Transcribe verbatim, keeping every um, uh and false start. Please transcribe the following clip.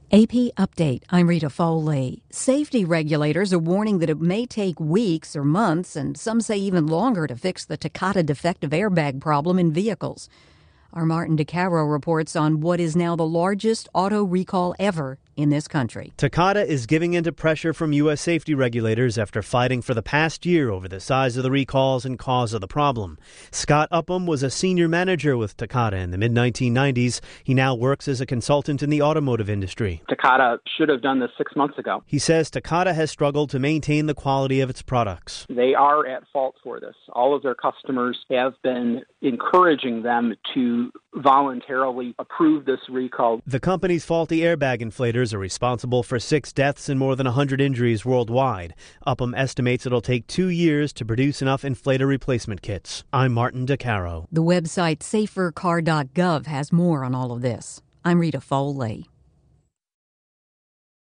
A P Update. I'm Rita Foley. Safety regulators are warning that it may take weeks or months, and some say even longer, to fix the Takata defective airbag problem in vehicles. Our Martin DeCaro reports on what is now the largest auto recall ever in this country. Takata is giving into pressure from U S safety regulators after fighting for the past year over the size of the recalls and cause of the problem. Scott Upham was a senior manager with Takata in the mid nineteen nineties. He now works as a consultant in the automotive industry. Takata should have done this six months ago. He says Takata has struggled to maintain the quality of its products. They are at fault for this. All of their customers have been encouraging them to voluntarily approve this recall. The company's faulty airbag inflators are responsible for six deaths and more than one hundred injuries worldwide. Upham estimates it'll take two years to produce enough inflator replacement kits. I'm Martin DeCaro. The website safer car dot gov has more on all of this. I'm Rita Foley.